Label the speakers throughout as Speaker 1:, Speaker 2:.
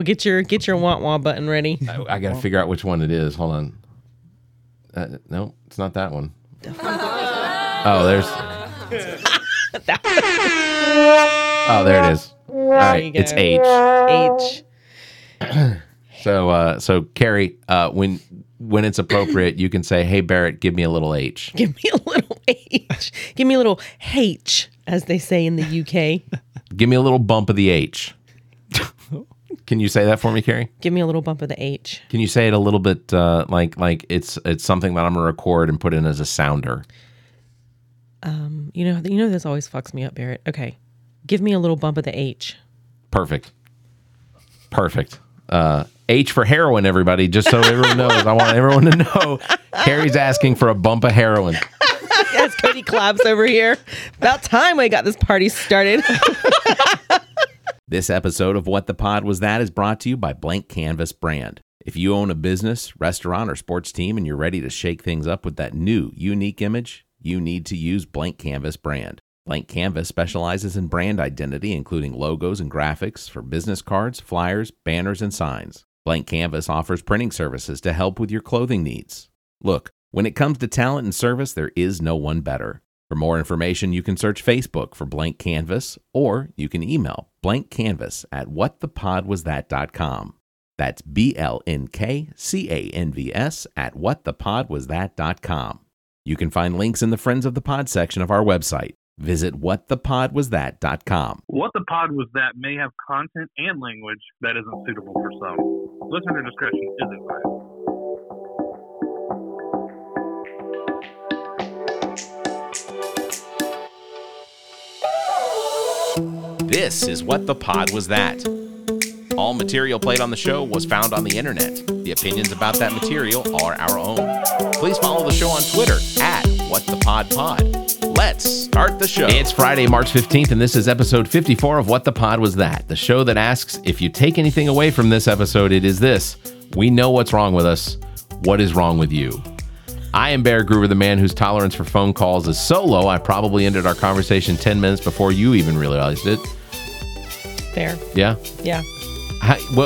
Speaker 1: Get your wah-wah button ready.
Speaker 2: I got to figure out which one it is. Hold on. No, it's not that one. Oh, there's... Oh, there it is. All right, it's H. So Carrie, when it's appropriate, you can say, "Hey Barrett, give me a little H."
Speaker 1: Give me a little H. Give me a little H, as they say in the UK.
Speaker 2: Give me a little bump of the H. Can you say that for me, Carrie?
Speaker 1: Give me a little bump of the H.
Speaker 2: Can you say it a little bit like it's something that I'm gonna record and put in as a sounder?
Speaker 1: You know this always fucks me up, Barrett. Okay, give me a little bump of the H.
Speaker 2: Perfect. H for heroin, everybody. Just so everyone knows, I want everyone to know Carrie's asking for a bump of heroin.
Speaker 1: Yes, Cody claps over here. About time we got this party started.
Speaker 3: This episode of What the Pod Was That is brought to you by Blank Canvas Brand. If you own a business, restaurant, or sports team and you're ready to shake things up with that new, unique image, you need to use Blank Canvas Brand. Blank Canvas specializes in brand identity, including logos and graphics for business cards, flyers, banners, and signs. Blank Canvas offers printing services to help with your clothing needs. Look, when it comes to talent and service, there is no one better. For more information, you can search Facebook for Blank Canvas, or you can email blankcanvas@whatthepodwasthat.com. That's BLNKCANVS@whatthepodwasthat.com. You can find links in the Friends of the Pod section of our website. Visit whatthepodwasthat.com.
Speaker 4: What the Pod Was That may have content and language that isn't suitable for some. Listener discretion is advised.
Speaker 3: This is What the Pod Was That. All material played on the show was found on the internet. The opinions about that material are our own. Please follow the show on Twitter @WhatThePodPod. Let's start the show.
Speaker 2: It's Friday, March 15th, and this is episode 54 of What the Pod Was That, the show that asks, if you take anything away from this episode, it is this: we know what's wrong with us. What is wrong with you? I am Bear Groover, the man whose tolerance for phone calls is so low, I probably ended our conversation 10 minutes before you even realized it.
Speaker 1: Fair.
Speaker 2: Yeah?
Speaker 1: Yeah.
Speaker 2: Let me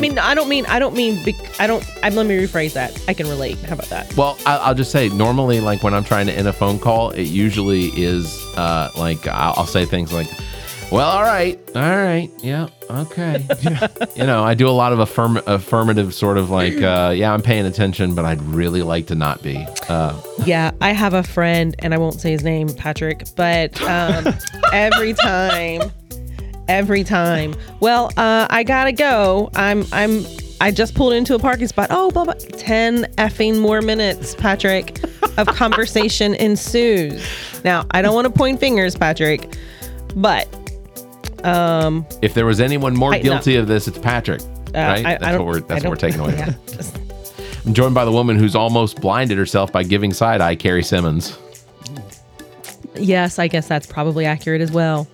Speaker 2: rephrase that. I can relate. How about that? Well, I'll just say, normally, like when I'm trying to end a phone call, it usually is like I'll say things like, well, all right, yeah, okay. I do a lot of affirmative sort of like, yeah, I'm paying attention, but I'd really like to not be.
Speaker 1: Yeah, I have a friend, and I won't say his name, Patrick, but every time. Well, I gotta go. I just pulled into a parking spot. Oh, blah, blah. 10 effing more minutes, Patrick, of conversation ensues. Now, I don't want to point fingers, Patrick, but
Speaker 2: if there was anyone more guilty of this, it's Patrick, right? That's what we're taking away.
Speaker 1: Yeah,
Speaker 2: I'm joined by the woman who's almost blinded herself by giving side eye, Carrie Simmons.
Speaker 1: Yes, I guess that's probably accurate as well.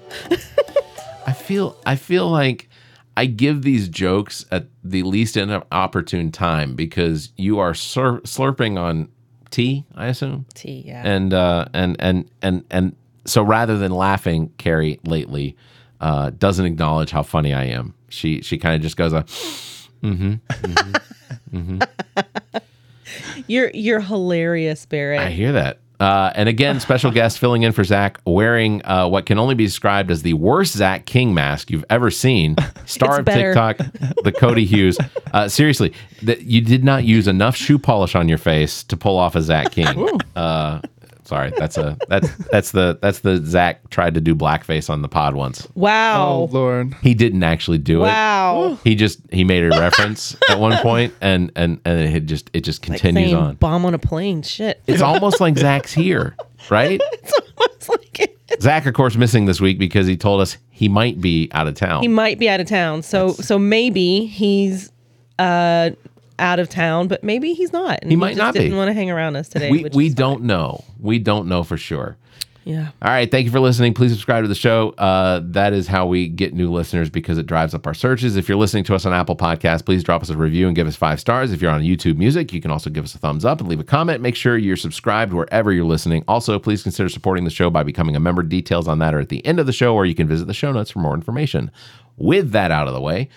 Speaker 2: I feel like I give these jokes at the least inopportune time because you are slurping on tea, I assume.
Speaker 1: Tea, yeah.
Speaker 2: And so rather than laughing, Carrie lately doesn't acknowledge how funny I am. She kind of just goes,
Speaker 1: You're hilarious, Barrett.
Speaker 2: I hear that. And again, special guest filling in for Zach, wearing what can only be described as the worst Zach King mask you've ever seen. Star of TikTok, the Cody Hughes. Seriously, you did not use enough shoe polish on your face to pull off a Zach King. Sorry, that's the Zach tried to do blackface on the pod once.
Speaker 1: Wow.
Speaker 5: Oh Lord.
Speaker 2: He didn't actually do it.
Speaker 1: Wow.
Speaker 2: He made a reference at one point and it just continues
Speaker 1: like
Speaker 2: on.
Speaker 1: Bomb on a plane. Shit.
Speaker 2: It's almost like Zach's here, right?
Speaker 1: It's almost like it.
Speaker 2: Zach, of course, missing this week because he told us he might be out of town.
Speaker 1: He might be out of town. So maybe he's out of town, but maybe he's not. And
Speaker 2: he might not be.
Speaker 1: Didn't want to hang around us today.
Speaker 2: We don't know. We don't know for sure.
Speaker 1: Yeah.
Speaker 2: All right. Thank you for listening. Please subscribe to the show. That is how we get new listeners because it drives up our searches. If you're listening to us on Apple Podcasts, please drop us a review and give us 5 stars. If you're on YouTube Music, you can also give us a thumbs up and leave a comment. Make sure you're subscribed wherever you're listening. Also, please consider supporting the show by becoming a member. Details on that are at the end of the show, or you can visit the show notes for more information. With that out of the way,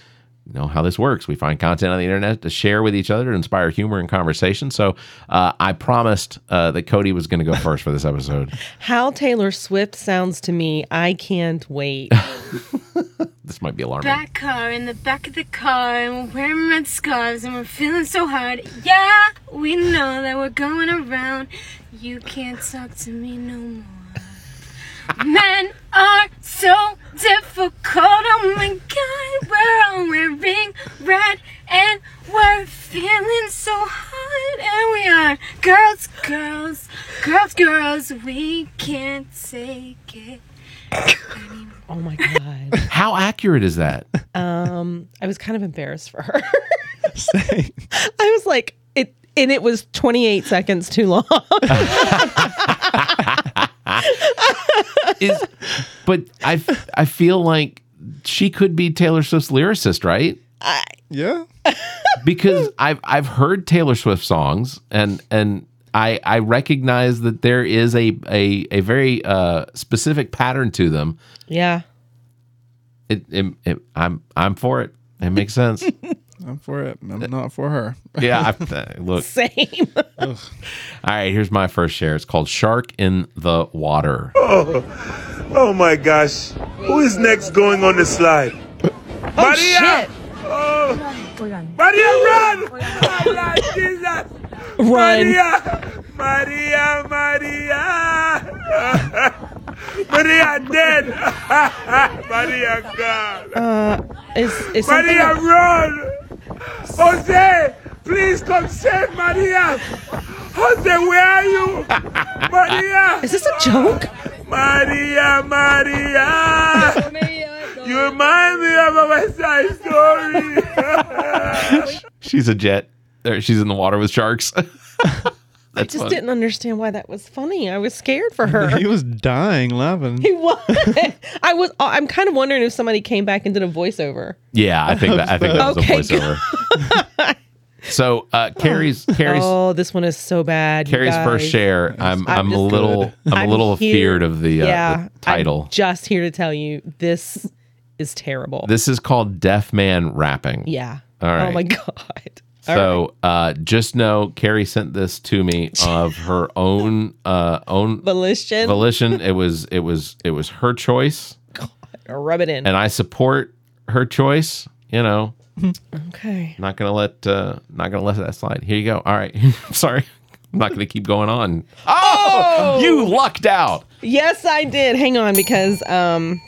Speaker 2: know how this works. We find content on the internet to share with each other to inspire humor and conversation. So I promised that Cody was going to go first for this episode.
Speaker 1: How Taylor Swift sounds to me, I can't wait.
Speaker 2: This might be alarming.
Speaker 5: Back car in the back of the car, and we're wearing red scarves, and we're feeling so hard. Yeah, we know that we're going around. You can't talk to me no more. Men are so difficult. Oh my God, we're all wearing red, and we're feeling so hot. And we are girls, girls, girls, girls. We can't take it anymore.
Speaker 1: Oh my God.
Speaker 2: How accurate is that?
Speaker 1: I was kind of embarrassed for her.
Speaker 6: Same.
Speaker 1: I was like, it was 28 seconds too long.
Speaker 2: But I feel like she could be Taylor Swift's lyricist, right?
Speaker 6: Yeah.
Speaker 2: Because I've heard Taylor Swift songs and I recognize that there is a very specific pattern to them.
Speaker 1: Yeah.
Speaker 2: I'm for it. It makes sense.
Speaker 6: I'm for it. I'm not for her.
Speaker 2: Yeah. Look.
Speaker 1: Same.
Speaker 2: All right. Here's my first share. It's called "Shark in the Water."
Speaker 7: Oh my gosh. Who is next going on the slide? Maria!
Speaker 1: Shit.
Speaker 7: Oh. Maria, run! Oh, Lord Jesus!
Speaker 1: Run.
Speaker 7: Maria! Maria dead! Maria gone!
Speaker 1: Is something
Speaker 7: Maria, run! Jose, please come save Maria! Jose, where are you? Maria!
Speaker 1: Is this a joke?
Speaker 7: Maria! You remind me of a West Side Story!
Speaker 2: She's a jet. She's in the water with sharks.
Speaker 1: I just didn't understand why that was funny. I was scared for her.
Speaker 6: He was dying laughing.
Speaker 1: He was. I'm kind of wondering if somebody came back and did a voiceover.
Speaker 2: Yeah, I think that was
Speaker 1: Okay,
Speaker 2: a voiceover. So Carrie's
Speaker 1: Oh, this one is so bad. you
Speaker 2: Carrie's
Speaker 1: guys.
Speaker 2: first share. I'm a
Speaker 1: just-
Speaker 2: little
Speaker 1: here-
Speaker 2: afeared of the title.
Speaker 1: I'm just here to tell you this is terrible.
Speaker 2: This is called Deaf Man Rapping.
Speaker 1: Yeah.
Speaker 2: All right.
Speaker 1: Oh my God.
Speaker 2: So just know Carrie sent this to me of her own
Speaker 1: Volition.
Speaker 2: It was her choice,
Speaker 1: Rub it in.
Speaker 2: and I support her choice. You know,
Speaker 1: Okay.
Speaker 2: not gonna let that slide. Here you go. All right. Sorry, I'm not gonna keep going on. Oh, you lucked out.
Speaker 1: Yes, I did. Hang on, because I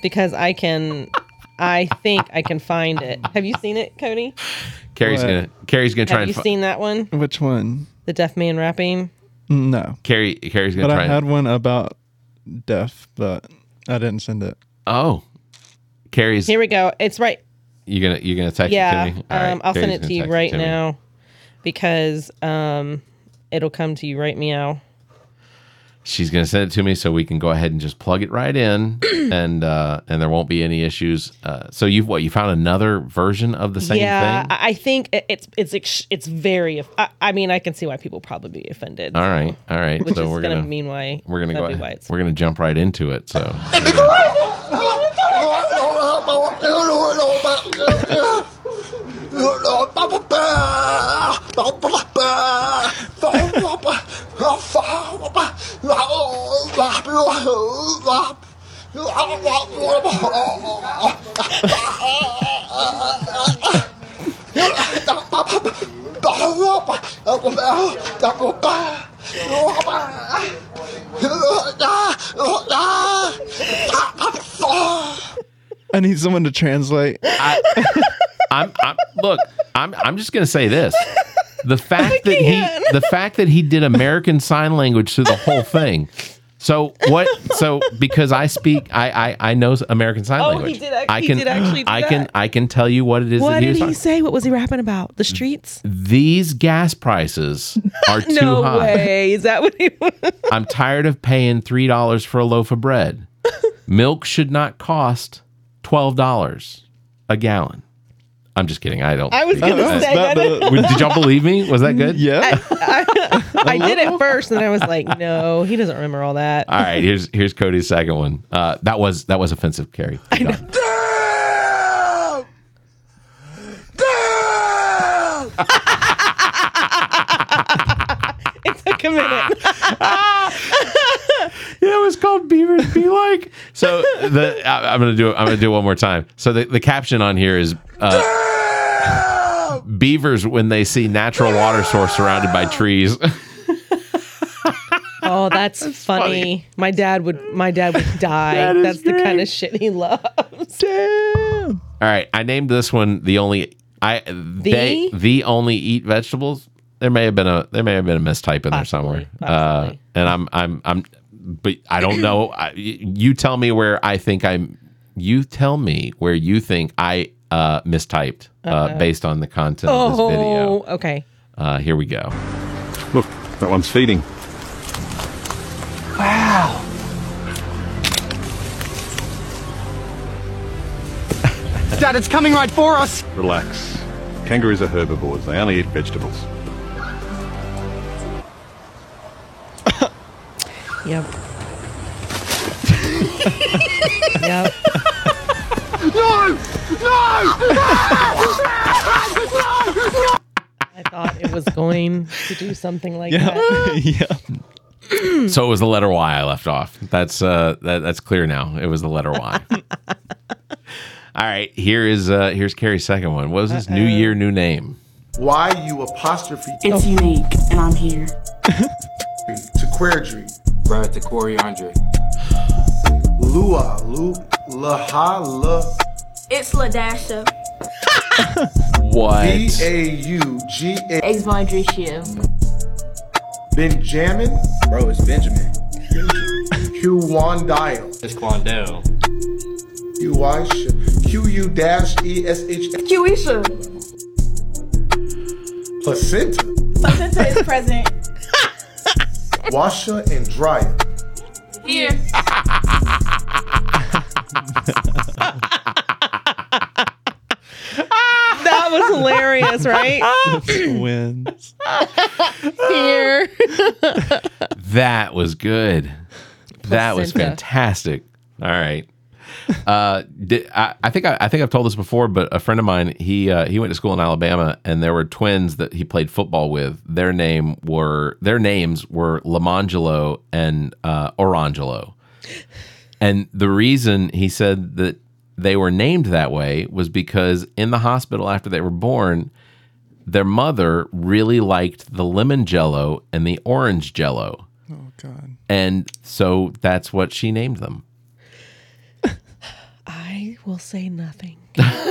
Speaker 1: think I can find it. Have you seen it, Cody?
Speaker 2: Carrie's
Speaker 6: What?
Speaker 2: gonna try
Speaker 1: Have you
Speaker 2: and
Speaker 1: seen that one?
Speaker 6: Which one?
Speaker 1: The deaf man rapping?
Speaker 6: No.
Speaker 2: Carrie's gonna
Speaker 6: But
Speaker 2: try.
Speaker 6: I had one about deaf, but I didn't send it.
Speaker 2: Oh, Carrie's.
Speaker 1: Here we go. It's right.
Speaker 2: You're gonna text
Speaker 1: Yeah.
Speaker 2: it to me. All right,
Speaker 1: I'll send
Speaker 2: Carrie's
Speaker 1: it to
Speaker 2: gonna
Speaker 1: you
Speaker 2: text
Speaker 1: right
Speaker 2: to me.
Speaker 1: now because it'll come to you right meow.
Speaker 2: She's gonna send it to me so we can go ahead and just plug it right in, and there won't be any issues. So you found another version of the same
Speaker 1: Yeah,
Speaker 2: thing?
Speaker 1: I think it's very. I mean, I can see why people probably be offended.
Speaker 2: All right.
Speaker 1: Which
Speaker 2: So
Speaker 1: is
Speaker 2: we're
Speaker 1: gonna
Speaker 2: gonna
Speaker 1: mean why
Speaker 2: we're gonna
Speaker 1: that'd
Speaker 2: go
Speaker 1: be why
Speaker 2: ahead.
Speaker 1: it's-
Speaker 2: We're gonna jump right into it. So
Speaker 6: I need someone to translate.
Speaker 2: I'm just gonna say this. The fact that he did American Sign Language through the whole thing. So because I know American Sign
Speaker 1: Oh,
Speaker 2: Language.
Speaker 1: he did actually do that.
Speaker 2: I can tell you what it is
Speaker 1: What
Speaker 2: that he
Speaker 1: did
Speaker 2: was
Speaker 1: he
Speaker 2: talking.
Speaker 1: say? What was he rapping about? The streets?
Speaker 2: These gas prices are too
Speaker 1: No
Speaker 2: high.
Speaker 1: way. Is that what he was?
Speaker 2: I'm tired of paying $3 for a loaf of bread. Milk should not cost $12 a gallon. I'm just kidding. I don't.
Speaker 1: I was going to
Speaker 6: That was
Speaker 1: say
Speaker 6: about
Speaker 1: that.
Speaker 2: Did y'all believe me? Was that good?
Speaker 6: Yeah.
Speaker 1: I did it first, and I was like, no, he doesn't remember all that.
Speaker 2: All right. Here's Cody's second one. That was offensive, Carrie.
Speaker 7: Damn!
Speaker 1: a minute.
Speaker 2: Yeah, it was called Beavers Be Like. So I'm gonna do it one more time. So the caption on here is beavers when they see natural water source surrounded by trees.
Speaker 1: Oh, that's funny. My dad would die. That's
Speaker 2: great.
Speaker 1: the kind of shit he loves.
Speaker 6: Damn.
Speaker 2: All right, I named this one the only eat vegetables. There may have been a mistype in there somewhere.
Speaker 1: Possibly.
Speaker 2: And I'm but I don't know. You tell me where I think you tell me where you think I mistyped based on the content of this video.
Speaker 1: Oh, okay.
Speaker 2: Here we go.
Speaker 8: Look, that one's feeding.
Speaker 7: Wow.
Speaker 9: Dad, it's coming right for us.
Speaker 8: Relax. Kangaroos are herbivores. They only eat vegetables.
Speaker 1: Yep. Yep.
Speaker 9: No!
Speaker 1: I thought it was going to do something like that.
Speaker 6: Yeah.
Speaker 2: So it was the letter Y I left off. That's clear now. It was the letter Y. All right, here's Carrie's second one. What was this? New year, new name.
Speaker 7: Why you apostrophe
Speaker 10: It's unique, and I'm here.
Speaker 7: to Quairdry?
Speaker 11: Right to Corey Andre.
Speaker 7: Lua, Laha, La,
Speaker 10: It's LaDasha.
Speaker 2: What?
Speaker 7: B-A-U-G-A.
Speaker 10: Eggs Vondricio.
Speaker 7: Benjamin?
Speaker 11: Bro, it's Benjamin.
Speaker 7: Q-Wandile.
Speaker 11: It's Quandale.
Speaker 7: Q-U-E-S-H.
Speaker 10: Kiwisha.
Speaker 7: Placenta.
Speaker 10: Placenta is present.
Speaker 7: Washer and dryer.
Speaker 10: Here.
Speaker 1: That was hilarious, right?
Speaker 6: Twins.
Speaker 1: Here.
Speaker 2: That was good. That was
Speaker 1: Placenta.
Speaker 2: fantastic. All right. I think I've told this before, but a friend of mine, he went to school in Alabama, and there were twins that he played football with. Their names were Lamangelo and Orangelo. And the reason he said that they were named that way was because in the hospital after they were born, their mother really liked the lemon jello and the orange jello.
Speaker 6: Oh, God.
Speaker 2: And so that's what she named them.
Speaker 1: I will say nothing.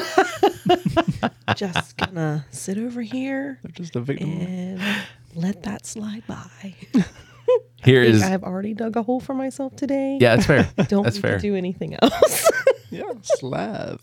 Speaker 1: Just gonna sit over here
Speaker 6: They're just a victim.
Speaker 1: and let that slide by.
Speaker 2: Here is
Speaker 1: I've already dug a hole for myself today.
Speaker 2: yeah, that's fair.
Speaker 1: Don't
Speaker 2: That's
Speaker 1: need
Speaker 2: fair.
Speaker 1: to do anything else.
Speaker 6: Yeah, Slav.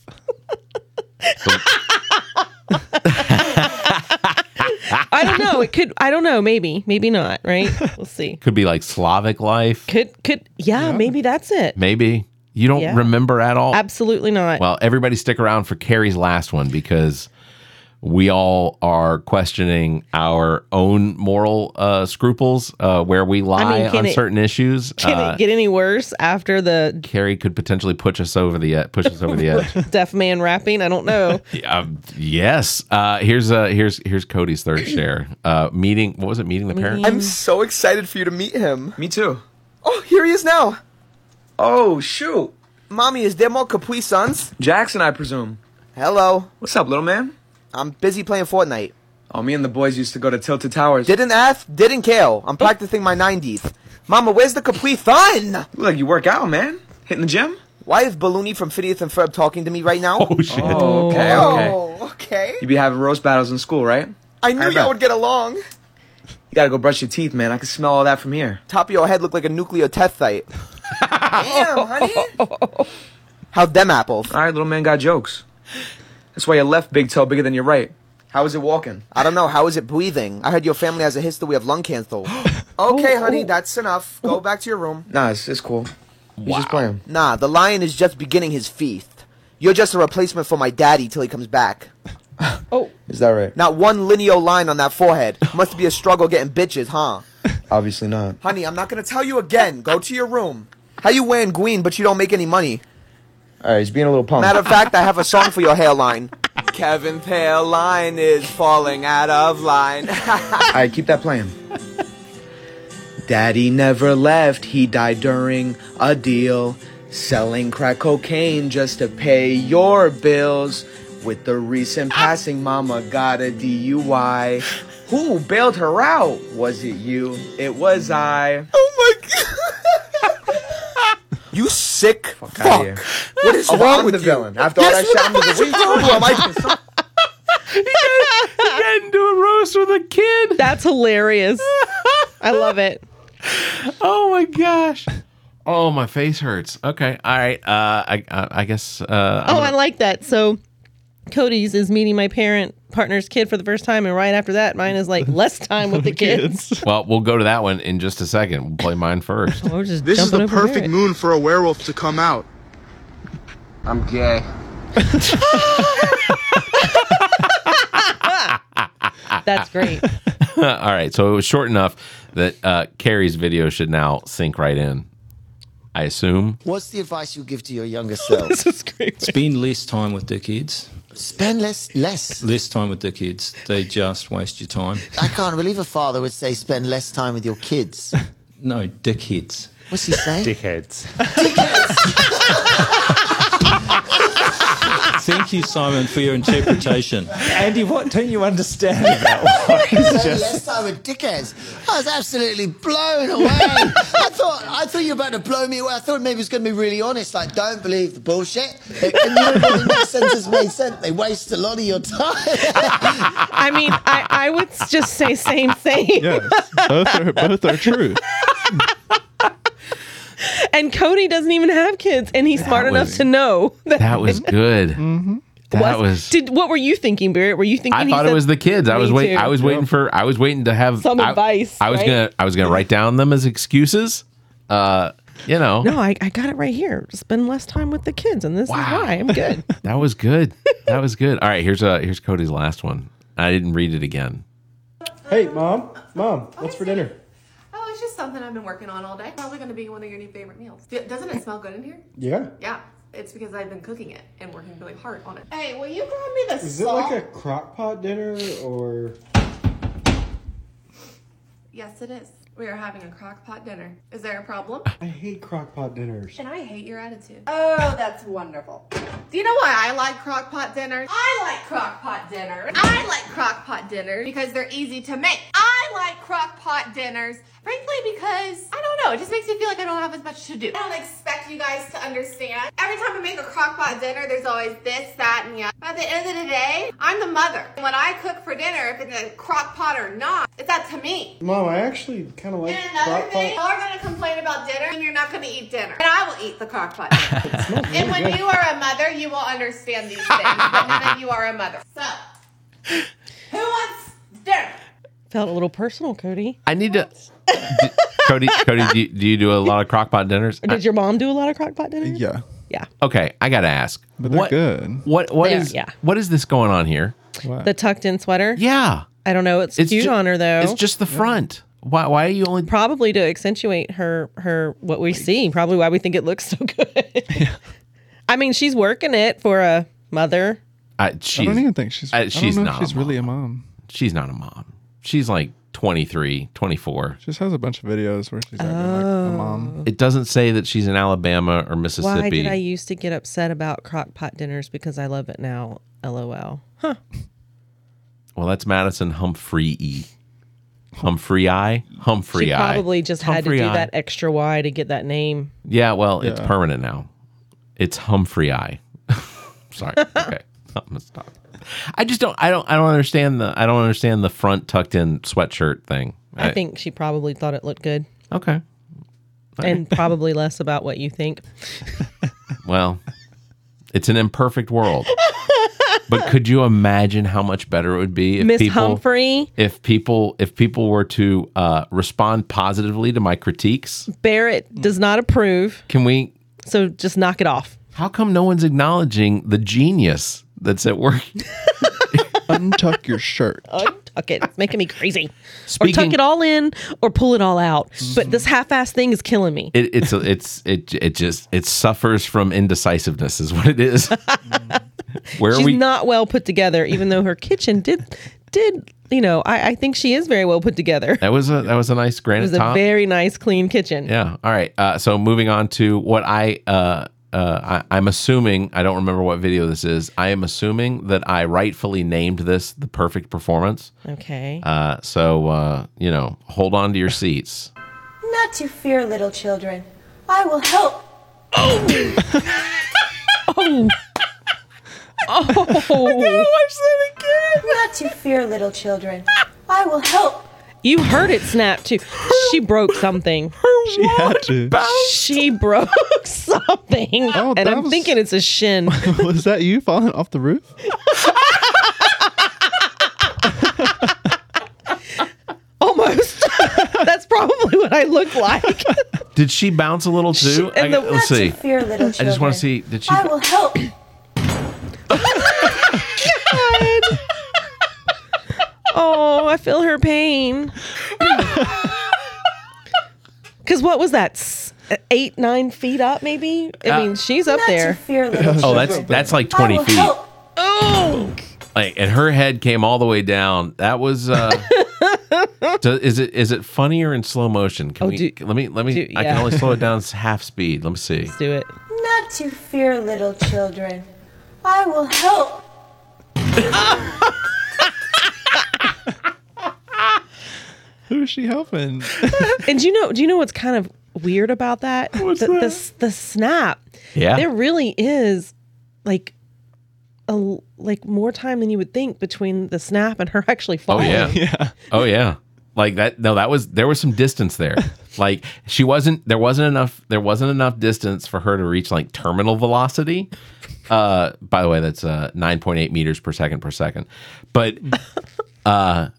Speaker 1: I don't know. It could. I don't know. Maybe not. Right. We'll see.
Speaker 2: Could be like Slavic life.
Speaker 1: Could. Yeah. Maybe that's it.
Speaker 2: Maybe you don't
Speaker 1: Yeah.
Speaker 2: remember at all.
Speaker 1: Absolutely not.
Speaker 2: Well, everybody stick around for Carrie's last one because we all are questioning our own moral scruples where we lie on certain issues.
Speaker 1: Can it get any worse after the
Speaker 2: Carrie could potentially push us over the edge.
Speaker 1: deaf man rapping? I don't know.
Speaker 2: Yes. Here's Cody's third share. Meeting. What was it? Meeting the parents.
Speaker 12: I'm so excited for you to meet him.
Speaker 11: Me too.
Speaker 12: Oh, here he is now.
Speaker 11: Oh, shoot.
Speaker 12: Mommy, is there more Capri Suns?
Speaker 11: Jackson, I presume.
Speaker 12: Hello.
Speaker 11: What's up, little man?
Speaker 12: I'm busy playing Fortnite.
Speaker 11: Oh, me and the boys used to go to Tilted Towers.
Speaker 12: Didn't care. I'm practicing my 90s. Mama, where's the Capri Sun?
Speaker 11: You look like you work out, man. Hitting the gym?
Speaker 12: Why is Balloony from Phineas and Ferb talking to me right now?
Speaker 2: Oh shit.
Speaker 11: Oh, okay.
Speaker 12: Oh, okay.
Speaker 11: You be having roast battles in school, right?
Speaker 12: I knew y'all would get along.
Speaker 11: You gotta go brush your teeth, man. I can smell all that from here.
Speaker 12: Top of your head look like a nuclear test site. Damn, honey. How's them apples?
Speaker 11: All right, little man got jokes. That's why your left big toe bigger than your right. How is it walking?
Speaker 12: I don't know. How is it breathing? I heard your family has a history of lung cancer. Okay, honey, that's enough. Go back to your room.
Speaker 11: Nah, it's cool. You just playing.
Speaker 12: Nah, the lion is just beginning his feast. You're just a replacement for my daddy till he comes back.
Speaker 1: Oh,
Speaker 11: Is that right?
Speaker 12: Not one lineal line on that forehead. Must be a struggle getting bitches, huh?
Speaker 11: Obviously not.
Speaker 12: Honey, I'm not gonna tell you again. Go to your room. How you wearing green but you don't make any money?
Speaker 11: Alright, he's being a little punk.
Speaker 12: Matter of fact, I have a song for your hairline. Kevin's hairline is falling out of line.
Speaker 11: Alright, keep that playing.
Speaker 12: Daddy never left, he died during a deal. Selling crack cocaine just to pay your bills. With the recent passing, mama got a DUI. Who bailed her out? Was it you? It was I.
Speaker 7: Oh my god.
Speaker 12: You sick fuck.
Speaker 7: What is wrong with
Speaker 12: the
Speaker 7: you?
Speaker 12: villain? After all that shit, I'm the weak.
Speaker 2: He got into a roast with a kid.
Speaker 1: That's hilarious. I love it.
Speaker 2: Oh my gosh. Oh, my face hurts. Okay. All right. I guess.
Speaker 1: I like that. So Cody's is meeting my partner's kid for the first time, and right after that, mine is like less time with the kids.
Speaker 2: Well, we'll go to that one in just a second. We'll play mine first.
Speaker 9: This is the perfect moon for a werewolf to come out. I'm gay.
Speaker 1: That's great.
Speaker 2: All right. So it was short enough that Carrie's video should now sink right in, I assume.
Speaker 13: What's the advice you give to your younger self?
Speaker 1: This is great.
Speaker 14: Spend less time with the kids.
Speaker 13: Spend less
Speaker 14: time with the kids. They just waste your time.
Speaker 13: I can't believe a father would say spend less time with your kids.
Speaker 14: No, dickheads.
Speaker 13: What's he saying?
Speaker 15: Dickheads.
Speaker 14: Thank you, Simon, for your interpretation.
Speaker 15: Andy, what don't you understand about what he's
Speaker 13: Less time with dickheads. I was absolutely blown away. I thought you were about to blow me away. I thought maybe it was going to be really honest. Like, don't believe the bullshit. And you know what that sentence made sense. They waste a lot of your time.
Speaker 1: I mean, I would just say same thing.
Speaker 6: Yes, both are true.
Speaker 1: And Cody doesn't even have kids, and he's smart enough to know
Speaker 2: that was good.
Speaker 6: Mm-hmm.
Speaker 1: What were you thinking, Barrett? Were you thinking?
Speaker 2: I thought it was the kids. I was waiting to have
Speaker 1: some advice.
Speaker 2: I was gonna write down them as excuses. No,
Speaker 1: I got it right here. Spend less time with the kids, and this is why I'm good.
Speaker 2: That was good. That was good. All right, here's Cody's last one. I didn't read it again.
Speaker 16: Hey, Mom, what's for dinner?
Speaker 17: Oh, it's just something I've been working on all day. Probably going to be one of your new favorite meals. Doesn't it smell good in here?
Speaker 16: Yeah.
Speaker 17: Yeah. It's because I've been cooking it and working really hard on it. Hey, will you grab me the
Speaker 16: Is
Speaker 17: salt?
Speaker 16: it like a crock pot dinner or?
Speaker 17: Yes, it is. We are having a crock pot dinner. Is there a problem?
Speaker 16: I hate crock pot dinners.
Speaker 17: And I hate your attitude. Oh, that's wonderful. Do you know why I like crock pot dinners? I like crock pot dinners. I like crock pot dinners because they're easy to make. I like crock pot dinners, frankly, because, I don't know, it just makes me feel like I don't have as much to do. I don't expect you guys to understand. Every time I make a crock pot dinner, there's always this, that, and the other. But at the end of the day, I'm the mother. When I cook for dinner, if it's a crock pot or not, it's up to me.
Speaker 16: Mom, I actually kind of like
Speaker 17: And another
Speaker 16: crock
Speaker 17: thing,
Speaker 16: pot.
Speaker 17: y'all are going to complain about dinner and you're not going to eat dinner. And I will eat the crock pot dinner. And when you are a mother, you will understand these things. But none of you are a mother. So, who wants dinner?
Speaker 1: Felt a little personal, Cody.
Speaker 2: I need to. Cody, do you do a lot of crockpot dinners?
Speaker 1: Or did your mom do a lot of crockpot dinners?
Speaker 6: Yeah.
Speaker 1: Yeah.
Speaker 2: Okay, I gotta ask.
Speaker 6: But they're good.
Speaker 2: What is this going on here?
Speaker 6: What?
Speaker 1: The tucked in sweater?
Speaker 2: Yeah.
Speaker 1: I don't know. It's cute on her though.
Speaker 2: It's just the front. Why are you only
Speaker 1: probably to accentuate her what we see? Probably why we think it looks so good. I mean, she's working it for a mother.
Speaker 6: I don't even think she's. I don't know
Speaker 2: not.
Speaker 6: if she's really a mom.
Speaker 2: She's not a mom. She's like 23, 24.
Speaker 6: She just has a bunch of videos where she's acting like a mom.
Speaker 2: It doesn't say that she's in Alabama or Mississippi.
Speaker 1: Why did I used to get upset about crock pot dinners because I love it now? LOL. Huh.
Speaker 2: Well, that's Madison Humphrey. Humphrey.
Speaker 1: She probably just had to do that extra Y to get that name.
Speaker 2: Yeah, well, it's permanent now. It's Humphrey. Sorry. Okay. I'm gonna stop. I don't understand the front tucked in sweatshirt thing.
Speaker 1: I think she probably thought it looked good.
Speaker 2: Okay.
Speaker 1: And probably less about what you think.
Speaker 2: Well, it's an imperfect world. But could you imagine how much better it would be if
Speaker 1: Miss Humphrey?
Speaker 2: If people were to respond positively to my critiques?
Speaker 1: Barrett does not approve.
Speaker 2: Can we?
Speaker 1: So just knock it off.
Speaker 2: How come no one's acknowledging the genius that's at work?
Speaker 6: Untuck your shirt.
Speaker 1: Untuck it. It's making me crazy. Or tuck it all in or pull it all out. But this half-ass thing is killing me.
Speaker 2: It suffers from indecisiveness is what it is.
Speaker 1: She's not well put together, even though her kitchen did I think she is very well put together.
Speaker 2: That was a nice
Speaker 1: It
Speaker 2: granite
Speaker 1: was a
Speaker 2: top.
Speaker 1: very nice, clean kitchen.
Speaker 2: Yeah. All right. So moving on to what I'm assuming, I don't remember what video this is. I am assuming that I rightfully named this the perfect performance.
Speaker 1: Okay.
Speaker 2: So hold on to your seats.
Speaker 18: Not to fear, little children. I will help.
Speaker 1: Oh.
Speaker 18: I gotta watch that again. Not to fear, little children. I will help.
Speaker 1: You heard it snap too. She broke something.
Speaker 6: She had to.
Speaker 1: She broke something. And I'm thinking it's a shin.
Speaker 6: Was that you falling off the roof?
Speaker 1: Almost. That's probably what I look like.
Speaker 2: Did she bounce a little too? Let's see.
Speaker 18: Fear, little
Speaker 2: I just want to see. Did she?
Speaker 18: I will help.
Speaker 1: God. Oh, I feel her pain. Because what was that? 8-9 feet up, maybe? I mean, she's up there.
Speaker 2: Oh, that's like 20 feet.
Speaker 1: Oh.
Speaker 2: And her head came all the way down. That was. Is it funnier in slow motion? Let me. I can only slow it down half speed. Let me see.
Speaker 1: Let's do it.
Speaker 18: Not to fear, little children. I will help.
Speaker 6: Who's she helping?
Speaker 1: And do you know what's kind of weird about that?
Speaker 6: What's
Speaker 1: that? The snap.
Speaker 2: Yeah.
Speaker 1: There really is like more time than you would think between the snap and her actually falling.
Speaker 2: Oh yeah. Oh yeah. Like that. No, there was some distance there. Like there wasn't enough distance for her to reach like terminal velocity. By the way, that's 9.8 meters per second. But that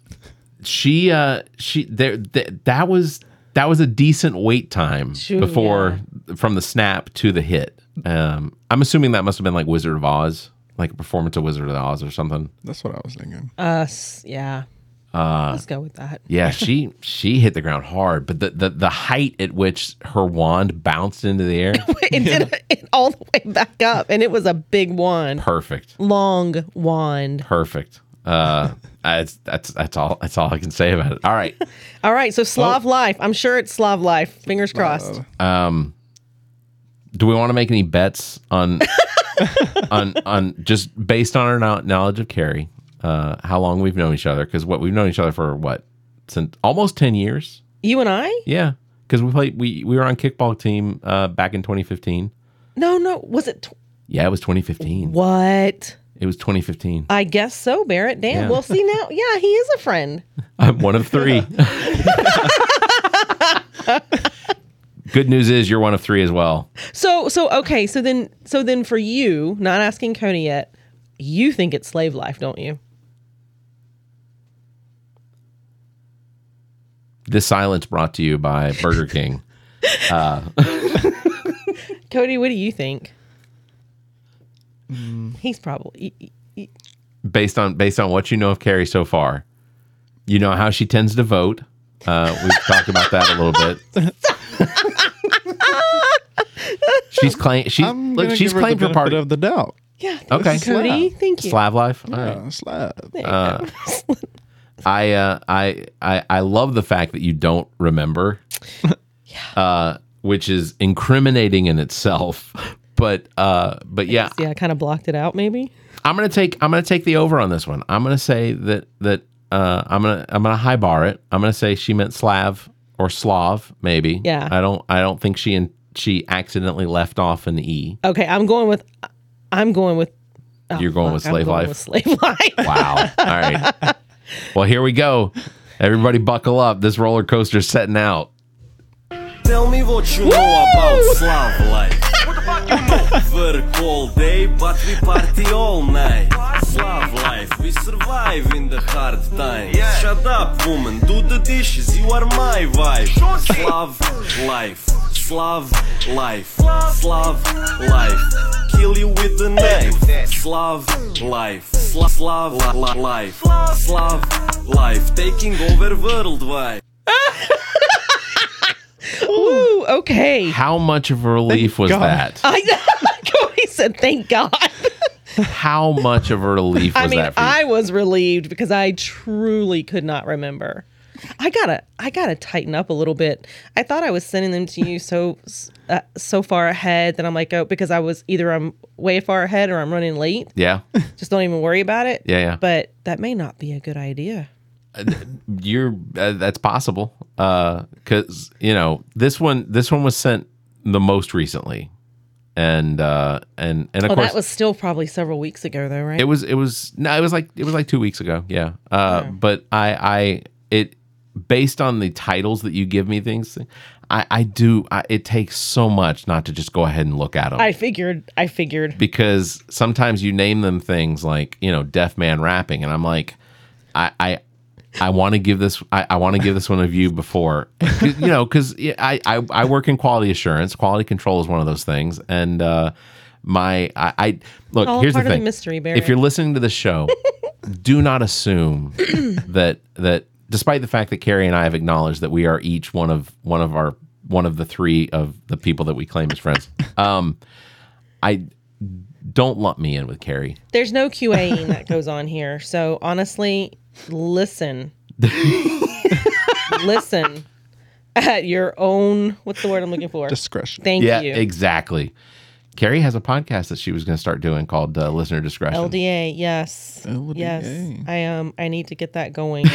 Speaker 2: was a decent wait time from the snap to the hit. I'm assuming that must have been like Wizard of Oz, like a performance of Wizard of Oz or something.
Speaker 6: That's what I was thinking.
Speaker 1: Yeah. Let's go with that.
Speaker 2: Yeah, she hit the ground hard, but the height at which her wand bounced into the air,
Speaker 1: it did it all the way back up, and it was a big wand.
Speaker 2: Perfect.
Speaker 1: Long wand.
Speaker 2: Perfect. That's all I can say about it. All right.
Speaker 1: All right. So Slav life. I'm sure it's Slav life. Fingers crossed.
Speaker 2: Do we want to make any bets on on just based on our knowledge of Carrie? How long we've known each other? Because we've known each other for since almost 10 years.
Speaker 1: You and I?
Speaker 2: Yeah, because we were on kickball team back in 2015.
Speaker 1: No, was it?
Speaker 2: Yeah, it was 2015.
Speaker 1: What?
Speaker 2: It was 2015.
Speaker 1: I guess so, Barrett. Damn.
Speaker 2: Yeah.
Speaker 1: Well, see now, yeah, he is a friend.
Speaker 2: I'm one of 3. Good news is you're one of 3 as well.
Speaker 1: So okay. So then for you, not asking Cody yet, you think it's slave life, don't you?
Speaker 2: This silence brought to you by Burger King.
Speaker 1: Cody, what do you think? He's probably
Speaker 2: based on what you know of Carrie so far. You know how she tends to vote. We've talked about that a little bit. She's claimed for part
Speaker 6: of the doubt.
Speaker 1: Yeah.
Speaker 2: Okay.
Speaker 1: Cody, thank you.
Speaker 2: Slav life.
Speaker 6: Yeah,
Speaker 2: all right.
Speaker 6: Slav.
Speaker 2: I love the fact that you don't remember, which is incriminating in itself. But yeah,
Speaker 1: I kind of blocked it out. Maybe
Speaker 2: I'm gonna take the over on this one. I'm gonna say that I'm gonna high bar it. I'm gonna say she meant Slav or Slav, maybe.
Speaker 1: Yeah.
Speaker 2: I don't think she accidentally left off an E.
Speaker 1: Okay, I'm going with.
Speaker 2: You're going with slave life.
Speaker 1: With slave life.
Speaker 2: Wow. All right. Well, here we go. Everybody, buckle up. This roller coaster's setting out.
Speaker 19: Tell me what you know about Slav life. Work all day, but we party all night. Slav life, we survive in the hard times. Shut up, woman, do the dishes, you are my wife. Slav life, Slav life, Slav life. Kill you with the knife. Slav life, Slav life, Slav life. Taking over worldwide.
Speaker 1: Ooh, okay.
Speaker 2: How much of a relief was that?
Speaker 1: I know. Cody said, "Thank God."
Speaker 2: How much of a relief was that for you?
Speaker 1: I was relieved because I truly could not remember. I gotta tighten up a little bit. I thought I was sending them to you so far ahead that I'm like, oh, because I'm way far ahead or I'm running late.
Speaker 2: Yeah.
Speaker 1: Just don't even worry about it.
Speaker 2: Yeah.
Speaker 1: But that may not be a good idea.
Speaker 2: That's possible. Because this one was sent the most recently, and of course
Speaker 1: that was still probably several weeks ago though, right?
Speaker 2: It was like 2 weeks ago. Yeah. But it based on the titles that you give me things, it takes so much not to just go ahead and look at them.
Speaker 1: I figured
Speaker 2: because sometimes you name them things like, deaf man rapping, and I'm like, I want to give this. I want to give this one a view before, because I work in quality assurance. Quality control is one of those things, and look.
Speaker 1: All
Speaker 2: Here's
Speaker 1: part
Speaker 2: the thing:
Speaker 1: of the mystery, Barrett.
Speaker 2: if you're listening to the show, do not assume that despite the fact that Carrie and I have acknowledged that we are each one of the three of the people that we claim as friends, I don't lump me in with Carrie.
Speaker 1: There's no QAing that goes on here, so honestly. Listen at your own, what's the word I'm looking for?
Speaker 6: Discretion.
Speaker 1: Thank you.
Speaker 2: Yeah, exactly. Carrie has a podcast that she was going to start doing called Listener Discretion.
Speaker 1: LDA, yes.
Speaker 6: LDA.
Speaker 1: Yes. I need to get that going.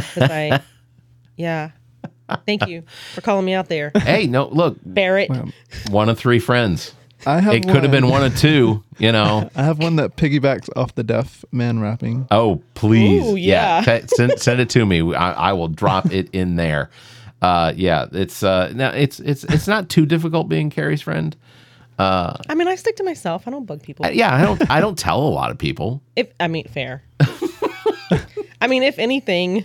Speaker 1: Yeah. Thank you for calling me out there.
Speaker 2: Hey, no, look.
Speaker 1: Barrett.
Speaker 2: One of three friends.
Speaker 6: It
Speaker 2: could have been one of two, I
Speaker 6: have one that piggybacks off the deaf man rapping.
Speaker 2: Oh, please.
Speaker 1: Ooh, yeah.
Speaker 2: Send it to me. I will drop it in there. It's now it's not too difficult being Carrie's friend.
Speaker 1: I stick to myself. I don't bug people.
Speaker 2: I don't tell a lot of people.
Speaker 1: Fair. If anything,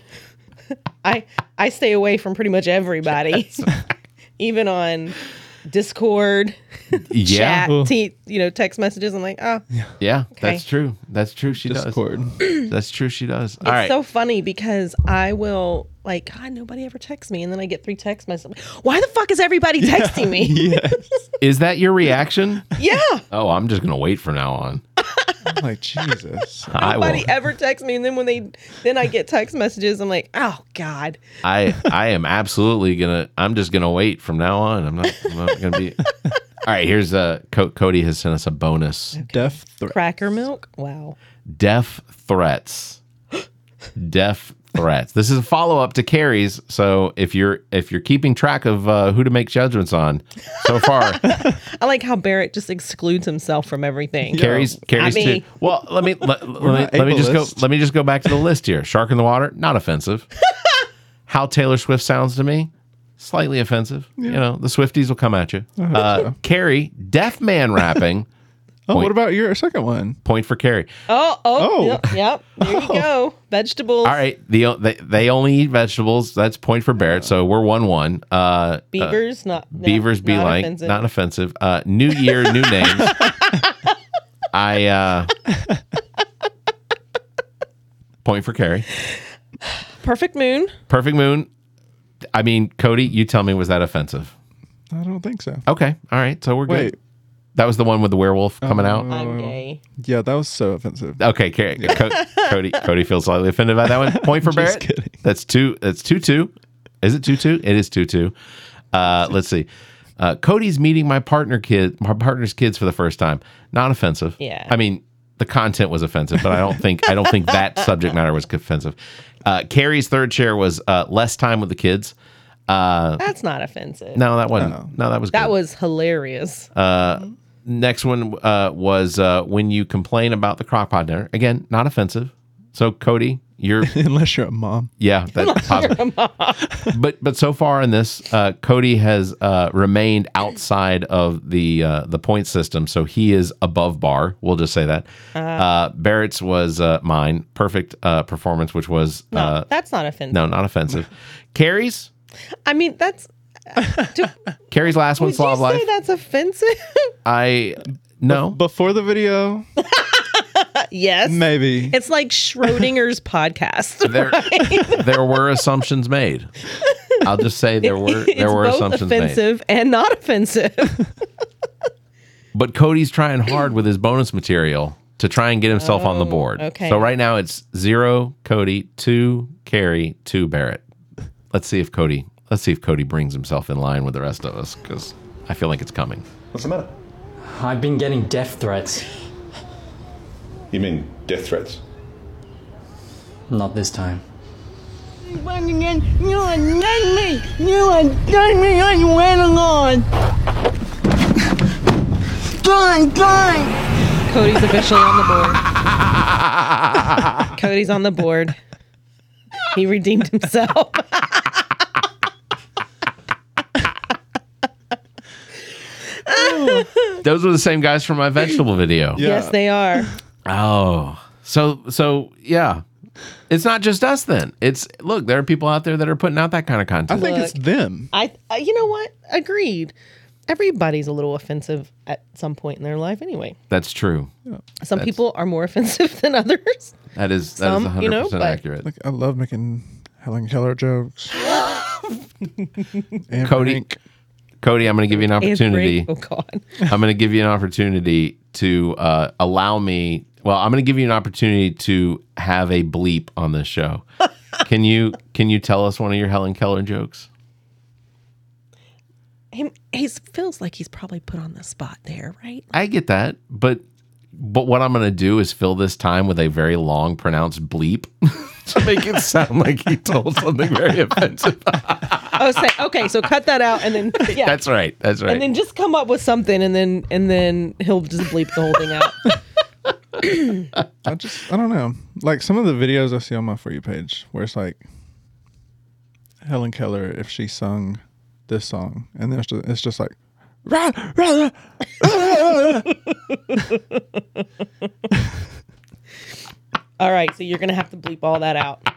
Speaker 1: I stay away from pretty much everybody. Even on Discord, chat, text messages. I'm like, oh,
Speaker 2: yeah,
Speaker 1: okay.
Speaker 2: That's true. That's true. She
Speaker 6: Discord.
Speaker 2: does. That's true. She does.
Speaker 1: It's so funny because I will God, nobody ever texts me, and then I get 3 text messages. Why the fuck is everybody texting me?
Speaker 6: Yes.
Speaker 2: Is that your reaction?
Speaker 1: Yeah.
Speaker 2: Oh, I'm just gonna wait from now on.
Speaker 6: I'm like, Jesus.
Speaker 2: Nobody
Speaker 1: ever texts me, and then I get text messages. I'm like, oh God.
Speaker 2: I am absolutely I'm just gonna wait from now on. I'm not gonna be. All right, here's Cody has sent us a bonus.
Speaker 1: Okay.
Speaker 6: Deaf threats.
Speaker 1: Cracker milk. Wow.
Speaker 2: Deaf threats. Deaf threats. This is a follow up to Carrie's. So if you're keeping track of who to make judgments on so far,
Speaker 1: I like how Barrett just excludes himself from everything.
Speaker 2: Carrie's too. Well, let me just go back to the list here. Shark in the water, not offensive. How Taylor Swift sounds to me, slightly offensive.
Speaker 6: Yeah.
Speaker 2: The Swifties will come at you.
Speaker 6: So.
Speaker 2: Carrie, deaf man rapping.
Speaker 6: Oh, what about your second one?
Speaker 2: Point for Carrie.
Speaker 1: Oh. Yep. There you go. Vegetables.
Speaker 2: All right. They only eat vegetables. That's point for Barrett. So we're 1-1.
Speaker 1: Beavers,
Speaker 2: Beavers be
Speaker 1: not
Speaker 2: like
Speaker 1: offensive.
Speaker 2: not offensive. New year, new names. Point for Carrie.
Speaker 1: Perfect moon.
Speaker 2: Perfect moon. Cody, you tell me, was that offensive?
Speaker 6: I don't think so.
Speaker 2: Okay. All right. So we're good.
Speaker 6: Wait.
Speaker 2: That was the one with the werewolf coming out?
Speaker 1: I'm gay.
Speaker 6: Yeah, that was so offensive.
Speaker 2: Okay, Cody feels slightly offended by that one. Point for Barrett.
Speaker 6: Kidding.
Speaker 2: That's 2-2. Is it 2-2? It is 2-2. Let's see. Cody's meeting my partner's kids for the first time. Not offensive.
Speaker 1: Yeah.
Speaker 2: The content was offensive, but I don't think that subject matter was offensive. Carrie's third share was less time with the kids.
Speaker 1: That's not offensive.
Speaker 2: No, that wasn't. No, that was good.
Speaker 1: That was hilarious.
Speaker 2: Next one was when you complain about the crockpot dinner. Again, not offensive. So Cody, you're
Speaker 6: unless you're a mom.
Speaker 2: Yeah, that's possible. But so far in this, Cody has remained outside of the point system, so he is above bar. We'll just say that. Barrett's was mine. Perfect performance, which was
Speaker 1: that's not offensive.
Speaker 2: No, not offensive. Carrie's.
Speaker 1: That's.
Speaker 2: Carrie's last one, Slav Life.
Speaker 1: Would you say that's offensive?
Speaker 2: No.
Speaker 6: Before the video.
Speaker 1: Yes.
Speaker 6: Maybe.
Speaker 1: It's like Schrodinger's podcast.
Speaker 2: There were assumptions made. I'll just say there were
Speaker 1: both
Speaker 2: assumptions made.
Speaker 1: Offensive and not offensive.
Speaker 2: But Cody's trying hard with his bonus material to try and get himself on the board.
Speaker 1: okay.
Speaker 2: So right now it's 0 Cody, 2 Carrie, 2 Barrett. Let's see if Cody brings himself in line with the rest of us, because I feel like it's coming.
Speaker 8: What's the matter?
Speaker 20: I've been getting death threats.
Speaker 8: You mean death threats?
Speaker 20: Not this time.
Speaker 7: You undone me! You undone me! You went along! Done!
Speaker 1: Cody's officially on the board. Cody's on the board. He redeemed himself.
Speaker 2: Those were the same guys from my vegetable video.
Speaker 1: Yes, they are.
Speaker 2: Oh, so yeah. It's not just us then. Look, there are people out there that are putting out that kind of content.
Speaker 6: I think it's them.
Speaker 1: You know what? Agreed. Everybody's a little offensive at some point in their life anyway.
Speaker 2: That's true.
Speaker 1: Some people are more offensive than others.
Speaker 2: That is 100% accurate.
Speaker 6: Like, I love making Helen Keller jokes. And
Speaker 2: Cody, I'm going to give you an opportunity.
Speaker 1: Oh God.
Speaker 2: I'm going to give you an opportunity to allow me. Well, I'm going to give you an opportunity to have a bleep on this show. Can you tell us one of your Helen Keller jokes?
Speaker 1: He feels like he's probably put on the spot there, right?
Speaker 2: I get that, but what I'm going to do is fill this time with a very long, pronounced bleep to make it sound like he told something very offensive.
Speaker 1: Okay, so cut that out, and then yeah,
Speaker 2: That's right.
Speaker 1: and then just come up with something, and then he'll just bleep the whole thing out.
Speaker 6: I don't know. Like some of the videos I see on my For You page where it's like Helen Keller if she sung this song, and then it's just like
Speaker 1: all right, so you're gonna have to bleep all that out.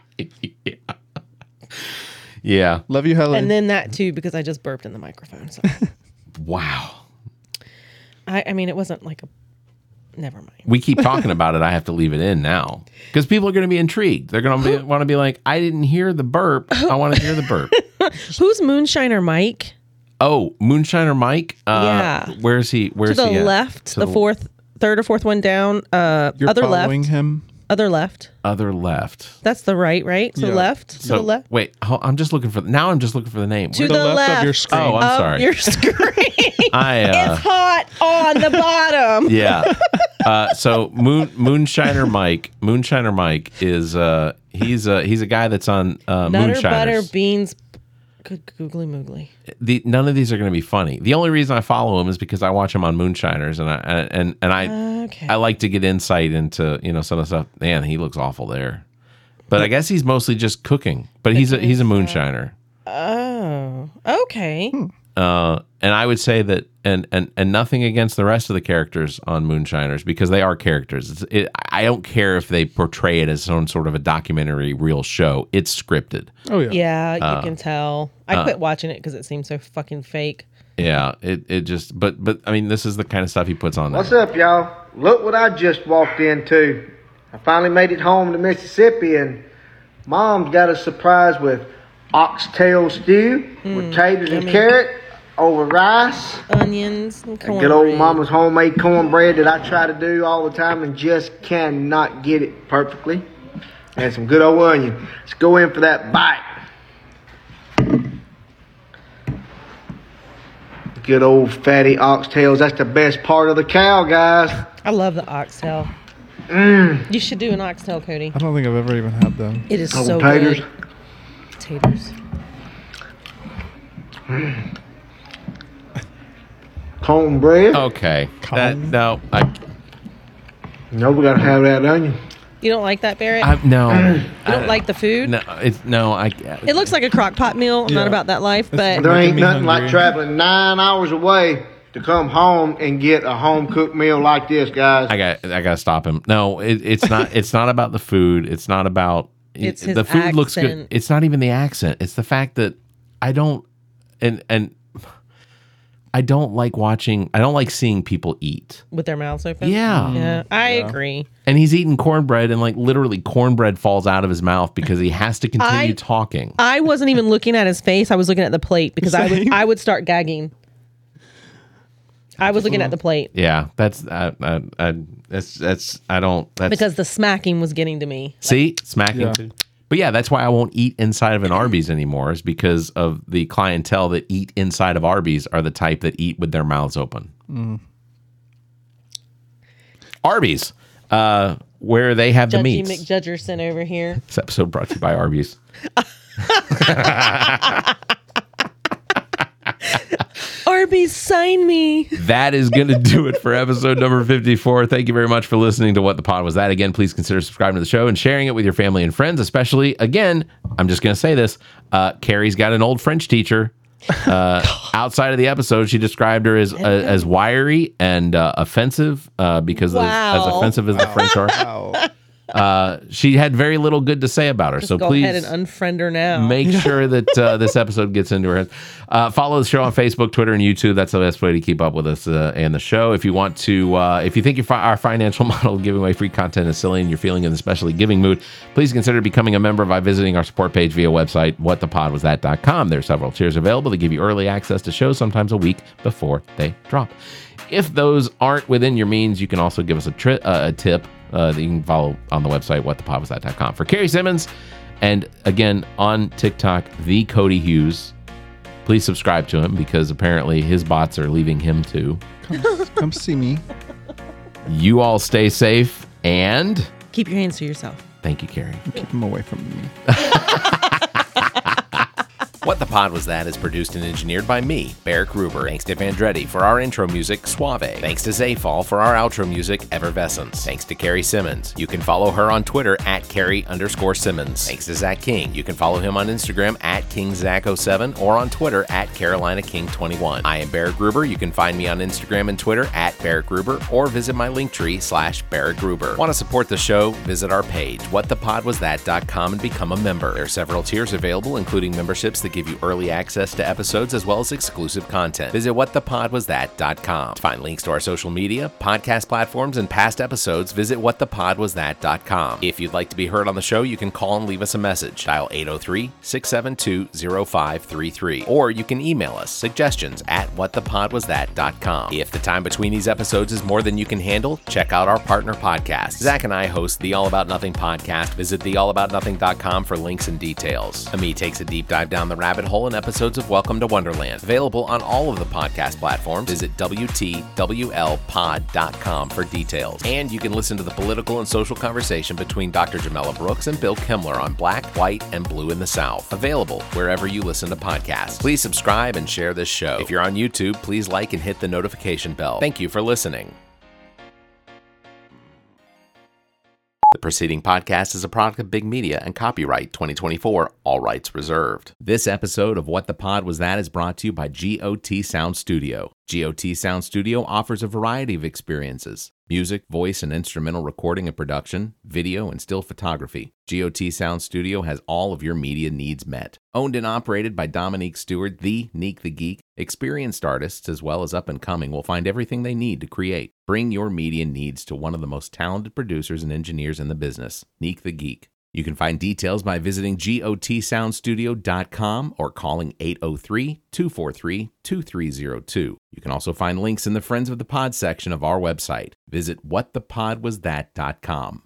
Speaker 2: Yeah.
Speaker 6: Love you, Helen.
Speaker 1: And then that too, because I just burped in the microphone. So.
Speaker 2: Wow.
Speaker 1: I mean, it wasn't like a. Never mind.
Speaker 2: We keep talking about it. I have to leave it in now because people are going to be intrigued. They're going to want to be like, I didn't hear the burp. I want to hear the burp.
Speaker 1: Who's Moonshiner Mike?
Speaker 2: Oh, Moonshiner Mike.
Speaker 1: Yeah.
Speaker 2: Where's he? Where's
Speaker 1: to
Speaker 2: he?
Speaker 1: The left, third or fourth one down.
Speaker 6: You're
Speaker 1: other
Speaker 6: following
Speaker 1: left.
Speaker 6: him.
Speaker 1: Other left.
Speaker 2: Other left.
Speaker 1: That's the right? So
Speaker 6: Yeah.
Speaker 1: left. To the left.
Speaker 2: Wait, I'm just looking for. Now I'm just looking for the name.
Speaker 1: To
Speaker 2: Where-
Speaker 1: the left
Speaker 6: of your screen.
Speaker 2: Oh, I'm sorry.
Speaker 1: Your screen.
Speaker 2: I
Speaker 1: It's hot on the bottom.
Speaker 2: yeah. So Moonshiner Mike is he's a guy that's on
Speaker 1: Nutter,
Speaker 2: Moonshiners.
Speaker 1: butter, beans. Good googly moogly.
Speaker 2: None of these are going to be funny. The only reason I follow him is because I watch him on Moonshiners, and I like to get insight into some of the stuff. Man, he looks awful there, but I guess he's mostly just cooking. But he's a moonshiner.
Speaker 1: Oh, okay.
Speaker 2: And I would say that, and nothing against the rest of the characters on Moonshiners because they are characters. I don't care if they portray it as some sort of a documentary, real show. It's scripted.
Speaker 6: Oh yeah.
Speaker 1: Yeah, you can tell. I quit watching it because it seemed so fucking fake.
Speaker 2: Yeah, it just. But I mean, this is the kind of stuff he puts on there.
Speaker 12: What's up, y'all? Look what I just walked into. I finally made it home to Mississippi, and Mom's got a surprise with oxtail stew with taters and carrot over rice.
Speaker 1: Onions and cornbread.
Speaker 12: Good old Mama's homemade cornbread that I try to do all the time and just cannot get it perfectly. And some good old onion. Let's go in for that bite. Good old fatty oxtails. That's the best part of the cow, guys.
Speaker 1: I love the oxtail. You should do an oxtail, Cody.
Speaker 6: I don't think I've ever even had them.
Speaker 1: It is
Speaker 12: Oh,
Speaker 1: so
Speaker 12: taters.
Speaker 1: good. Taters.
Speaker 12: Cornbread.
Speaker 2: Okay. No,
Speaker 12: No, we gotta have that onion.
Speaker 1: You don't like that, Barrett?
Speaker 2: no.
Speaker 1: You don't like the food?
Speaker 2: No,
Speaker 1: It looks like a crock pot meal. I'm not about that life, but
Speaker 12: There ain't nothing like traveling 9 hours away to come home and get a home cooked meal like this, guys.
Speaker 2: I got to stop him. No, it's not. It's not about the food. It's not about.
Speaker 1: It's his
Speaker 2: the food looks good.
Speaker 1: accent.
Speaker 2: It's not even the accent. It's the fact that I don't and I don't like watching. I don't like seeing people eat.
Speaker 1: with their mouths open.
Speaker 2: Yeah.
Speaker 1: I agree.
Speaker 2: And he's eating cornbread, and like literally cornbread falls out of his mouth because he has to continue talking.
Speaker 1: I wasn't even looking at his face. I was looking at the plate because I would start gagging. I was looking at the plate
Speaker 2: Yeah, that's I don't. That's,
Speaker 1: because the smacking was getting to me.
Speaker 2: see, smacking
Speaker 6: Yeah.
Speaker 2: too. But yeah, that's why I won't eat inside of an Arby's anymore. Is because of the clientele that eat inside of Arby's are the type that eat with their mouths open. Arby's, where they have the
Speaker 1: Judgy
Speaker 2: meats.
Speaker 1: McJudgerson over here.
Speaker 2: This episode brought to you by Arby's.
Speaker 1: Arby's, sign me.
Speaker 2: That is going to do it for episode number 54. Thank you very much for listening to What the Pod Was That. Again, please consider subscribing to the show and sharing it with your family and friends, especially, again, I'm just going to say this, Carrie's got an old French teacher. Outside of the episode, she described her as wiry and offensive because as offensive as the French are. She had very little good to say about her.
Speaker 1: Just
Speaker 2: so
Speaker 1: go
Speaker 2: please
Speaker 1: ahead and unfriend her now.
Speaker 2: make sure that this episode gets into her head. Follow the show on Facebook, Twitter, and YouTube. That's the best way to keep up with us and the show. If you want to, if you think our financial model of giving away free content is silly and you're feeling an especially giving mood, please consider becoming a member by visiting our support page via website, whatthepodwasthat.com. There are several tiers available to give you early access to shows, sometimes a week before they drop. If those aren't within your means, you can also give us a tip that you can follow on the website, whatthepodwasthat.com. For Carrie Simmons, and again, on TikTok, the Cody Hughes, please subscribe to him because apparently his bots are leaving him too.
Speaker 6: Come see me.
Speaker 2: You all stay safe and
Speaker 1: keep your hands to yourself.
Speaker 2: Thank you, Carrie.
Speaker 6: Keep them away from me.
Speaker 3: What the Pod Was That is produced and engineered by me, Barrick Ruber. Thanks to Vandretti for our intro music, Suave. Thanks to Zayfall for our outro music, Effervescence. Thanks to Carrie Simmons. You can follow her on Twitter at Carrie_Simmons. Thanks to Zach King. You can follow him on Instagram at KingZach07 or on Twitter at CarolinaKing21. I am Barrick Ruber. You can find me on Instagram and Twitter at Barrick Ruber or visit my Linktree /Barrick Ruber. Want to support the show? Visit our page, whatthepodwasthat.com, and become a member. There are several tiers available, including memberships that give you early access to episodes as well as exclusive content. Visit whatthepodwasthat.com. To find links to our social media, podcast platforms, and past episodes, visit whatthepodwasthat.com. If you'd like to be heard on the show, you can call and leave us a message. Dial 803-672-0533. Or you can email us suggestions at whatthepodwasthat.com. If the time between these episodes is more than you can handle, check out our partner podcast. Zach and I host the All About Nothing podcast. Visit theallaboutnothing.com for links and details. Ami takes a deep dive down the rabbit hole in episodes of Welcome to Wonderland. Available on all of the podcast platforms. Visit WTWLpod.com for details. And you can listen to the political and social conversation between Dr. Jamela Brooks and Bill Kemmler on Black, White, and Blue in the South. Available wherever you listen to podcasts. Please subscribe and share this show. If you're on YouTube, please like and hit the notification bell. Thank you for listening. The preceding podcast is a product of Big Media and copyright 2024, all rights reserved. This episode of What the Pod Was That is brought to you by GOT Sound Studio. GOT Sound Studio offers a variety of experiences: music, voice and instrumental recording and production, video and still photography. GOT Sound Studio has all of your media needs met. Owned and operated by Dominique Stewart, the Neek the Geek, experienced artists as well as up-and-coming will find everything they need to create. Bring your media needs to one of the most talented producers and engineers in the business, Neek the Geek. You can find details by visiting gotsoundstudio.com or calling 803-243-2302. You can also find links in the Friends of the Pod section of our website. Visit whatthepodwasthat.com.